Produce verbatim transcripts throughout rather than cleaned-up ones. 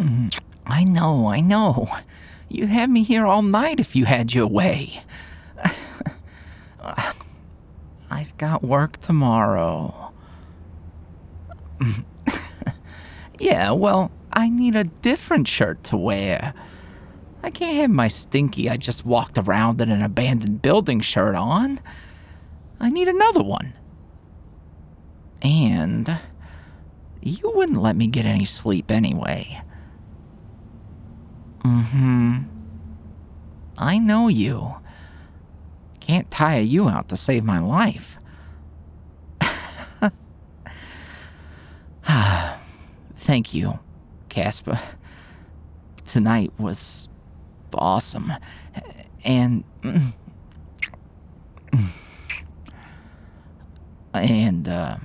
I know, I know. You'd have me here all night if you had your way. I've got work tomorrow. Yeah, well, I need a different shirt to wear. I can't have my stinky I just walked around in an abandoned building shirt on. I need another one. And you wouldn't let me get any sleep anyway. Mm-hmm. I know you. Can't tire you out to save my life. Thank you, Casper. Tonight was awesome. And... And, uh...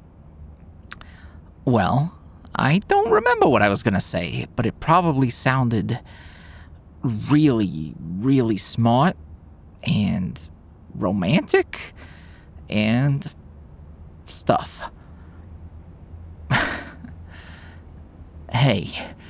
well, I don't remember what I was gonna say, but it probably sounded really, really smart and romantic and stuff. Hey,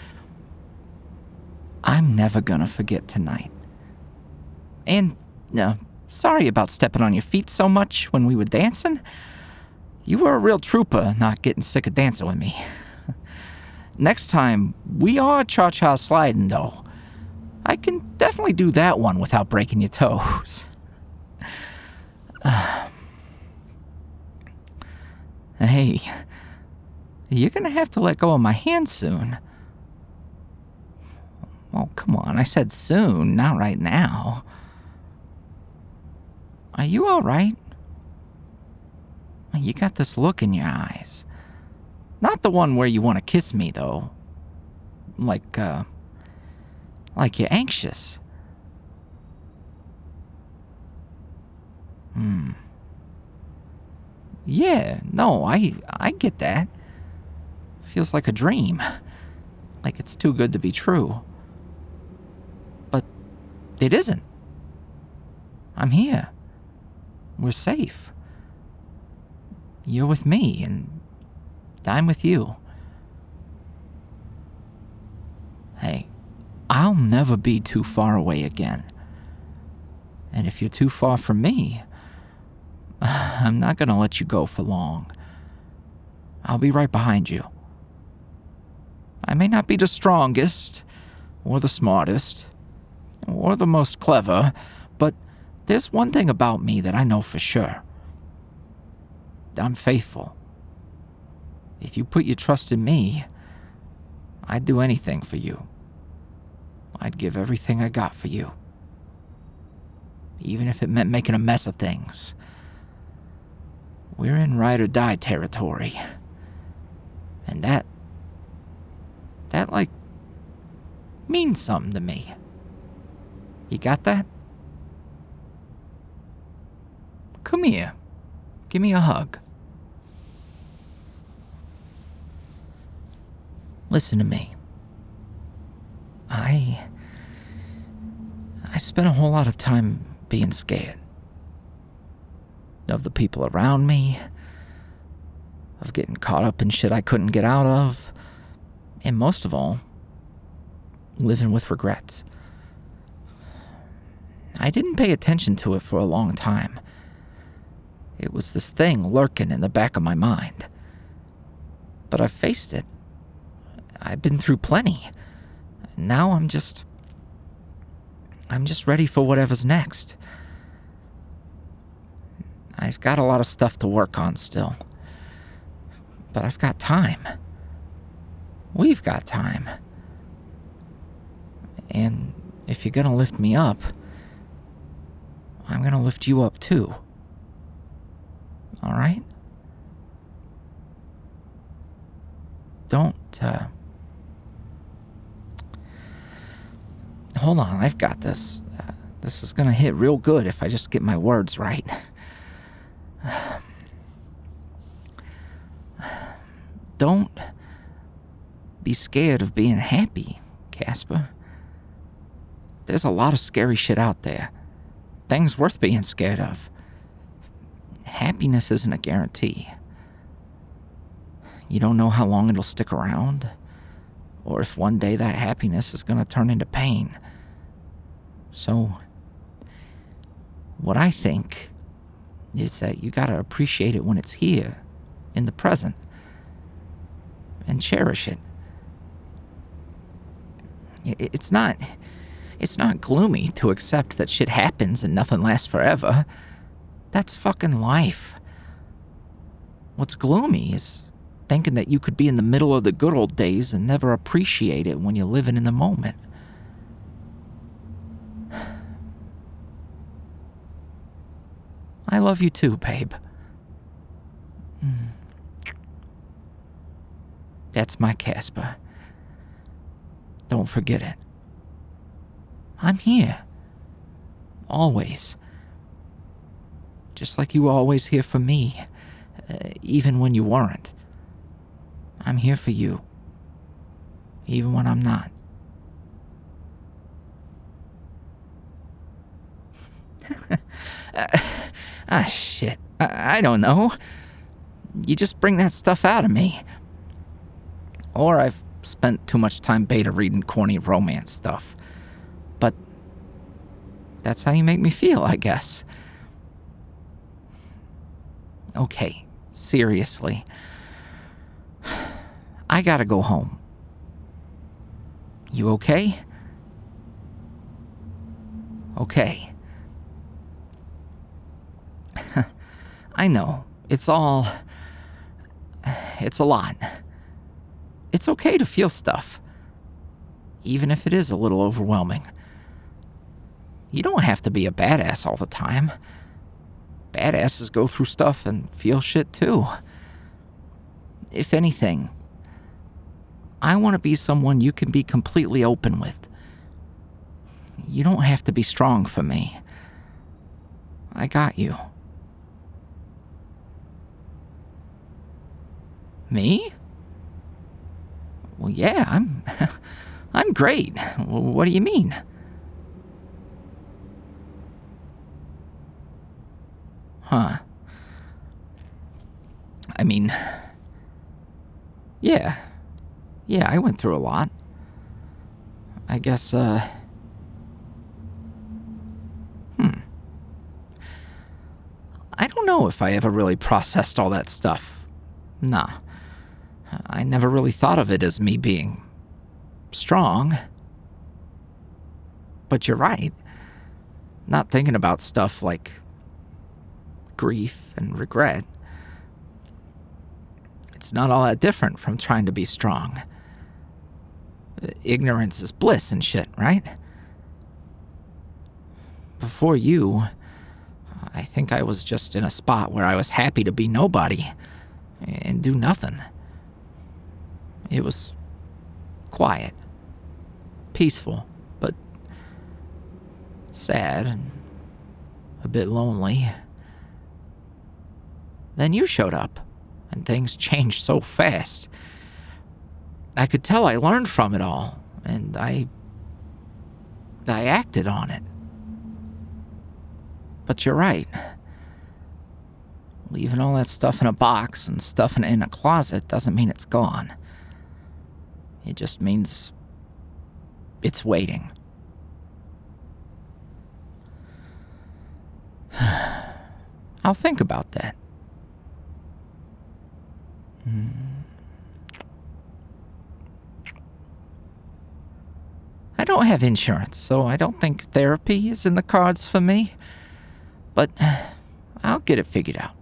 I'm never gonna forget tonight. And, uh, sorry about stepping on your feet so much when we were dancing. You were a real trooper not getting sick of dancing with me. Next time, we are cha-cha sliding, though. I can definitely do that one without breaking your toes. Uh, hey, you're gonna have to let go of my hand soon. Oh, come on, I said soon, not right now. Are you alright? You got this look in your eyes. Not the one where you want to kiss me, though. Like, uh... like you're anxious. Hmm. Yeah, no, I I get that. Feels like a dream. Like it's too good to be true. But it isn't. I'm here. We're safe. You're with me, and I'm with you. Hey, I'll never be too far away again. And if you're too far from me, I'm not gonna let you go for long. I'll be right behind you. I may not be the strongest, or the smartest, or the most clever, but there's one thing about me that I know for sure. I'm faithful. If you put your trust in me, I'd do anything for you. I'd give everything I got for you. Even if it meant making a mess of things. We're in ride or die territory. And that... that, like, means something to me. You got that? Come here. Give me a hug. Listen to me. I... I spent a whole lot of time being scared. Of the people around me. Of getting caught up in shit I couldn't get out of. And most of all, living with regrets. I didn't pay attention to it for a long time. It was this thing lurking in the back of my mind. But I've faced it. I've been through plenty. Now I'm just... I'm just ready for whatever's next. I've got a lot of stuff to work on still. But I've got time. We've got time. And if you're gonna lift me up, I'm gonna lift you up too. Alright? Don't, uh... Hold on, I've got this. Uh, this is gonna hit real good if I just get my words right. Don't be scared of being happy, Casper. There's a lot of scary shit out there. Things worth being scared of. Happiness isn't a guarantee. You don't know how long it'll stick around, or if one day that happiness is going to turn into pain. So, what I think is that you gotta appreciate it when it's here, in the present, and cherish it. It's not, it's not gloomy to accept that shit happens and nothing lasts forever. That's fucking life. What's gloomy is thinking that you could be in the middle of the good old days and never appreciate it when you're living in the moment. I love you too, babe. That's my Casper. Don't forget it. I'm here. Always. Just like you were always here for me, uh, even when you weren't. I'm here for you, even when I'm not. uh, ah, shit. I, I don't know. You just bring that stuff out of me. Or I've spent too much time beta reading corny romance stuff. But that's how you make me feel, I guess. Okay, seriously. I gotta go home. You okay? Okay. I know, it's all... It's a lot. It's okay to feel stuff, even if it is a little overwhelming. You don't have to be a badass all the time. Badasses go through stuff and feel shit too. If anything, I want to be someone you can be completely open with. You don't have to be strong for me. I got you. Me? Well, yeah, I'm... I'm great. What do you mean? Huh. I mean... Yeah. Yeah, I went through a lot. I guess, uh... Hmm. I don't know if I ever really processed all that stuff. Nah. I never really thought of it as me being strong. But you're right. Not thinking about stuff like grief and regret. It's not all that different from trying to be strong. Ignorance is bliss and shit, right? Before you, I think I was just in a spot where I was happy to be nobody and do nothing. It was quiet, peaceful, but sad and a bit lonely. Then you showed up, and things changed so fast. I could tell I learned from it all, and I... I acted on it. But you're right. Leaving all that stuff in a box and stuffing it in a closet doesn't mean it's gone. It just means it's waiting. I'll think about that. Hmm. I don't have insurance, so I don't think therapy is in the cards for me. But I'll get it figured out.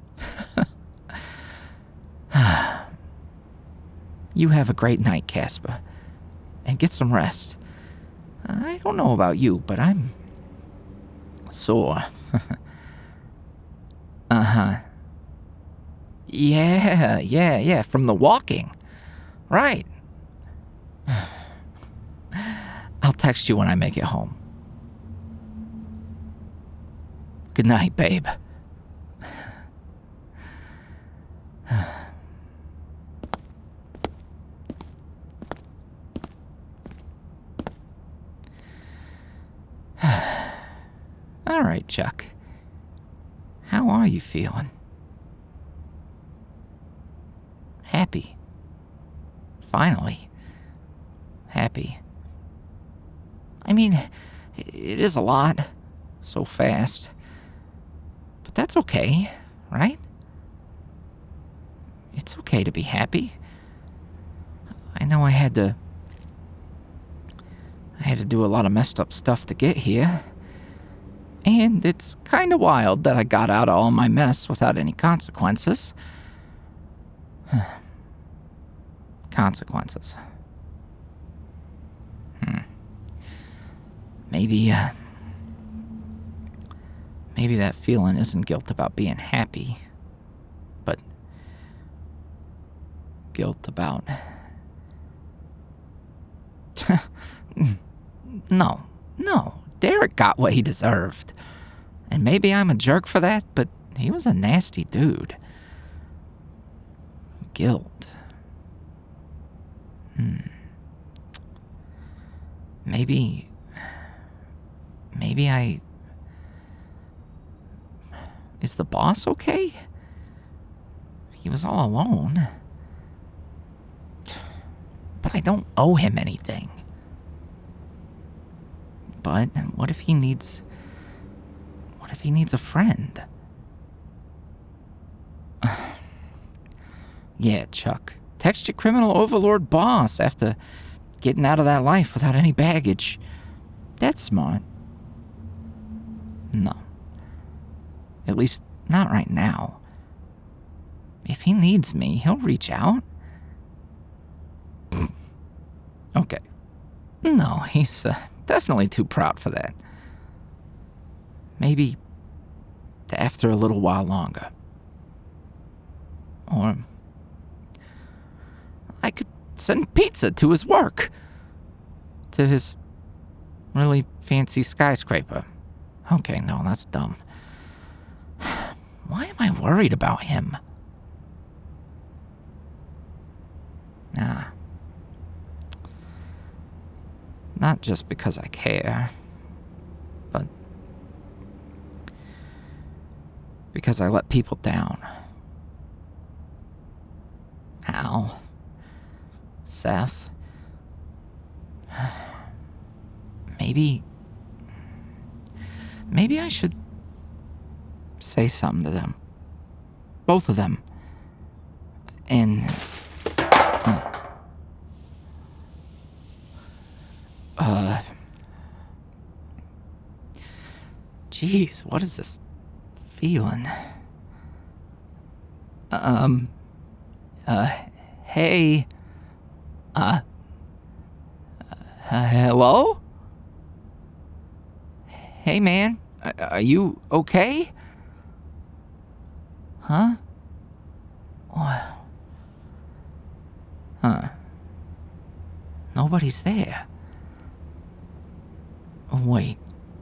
You have a great night, Casper, and get some rest. I don't know about you, but I'm sore. Uh-huh. Yeah, yeah, yeah, from the walking. Right. I'll text you when I make it home. Good night, babe. All right, Chuck. How are you feeling? Happy. Finally. happy. I mean, it is a lot, so fast. But that's okay, right? It's okay to be happy. I know I had to... I had to do a lot of messed up stuff to get here. And it's kind of wild that I got out of all my mess without any consequences. Consequences. Hmm. Maybe, uh... Maybe that feeling isn't guilt about being happy, but guilt about... no, no, Derek got what he deserved. And maybe I'm a jerk for that, but he was a nasty dude. Guilt. Hmm. Maybe... Maybe I... Is the boss okay? He was all alone. But I don't owe him anything. But what if he needs... What if he needs a friend? Yeah, Chuck. Text your criminal overlord boss after getting out of that life without any baggage. That's smart. No. At least, not right now. If he needs me, he'll reach out. Okay. No, he's uh, definitely too proud for that. Maybe after a little while longer. Or I could send pizza to his work. To his really fancy skyscraper. Okay, no, that's dumb. Why am I worried about him? Nah. Not just because I care, but because I let people down. Al, Seth, maybe, maybe I should say something to them. Both of them. And... Uh... Jeez, what is this feeling? Um... Uh... Hey... Uh... uh hello? Hey, man. Are you okay? Huh? What? Huh. Nobody's there. Oh, wait.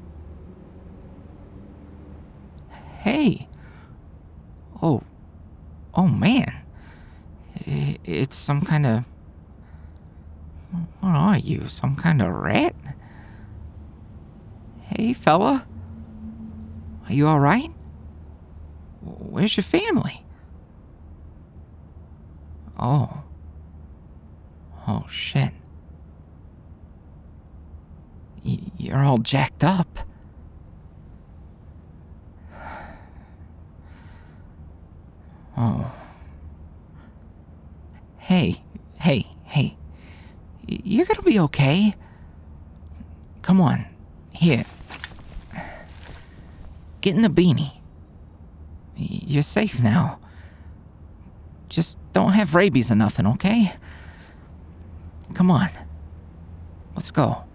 Hey. Oh. Oh, man. It's some kind of... What are you? Some kind of rat? Hey, fella. Are you alright? Where's your family? Oh. Oh, shit. Y- you're all jacked up. Oh. Hey, hey, hey. Y- you're gonna be okay. Come on. Here. Get in the beanie. Y- You're safe now. Just don't have rabies or nothing, okay? Come on. Let's go.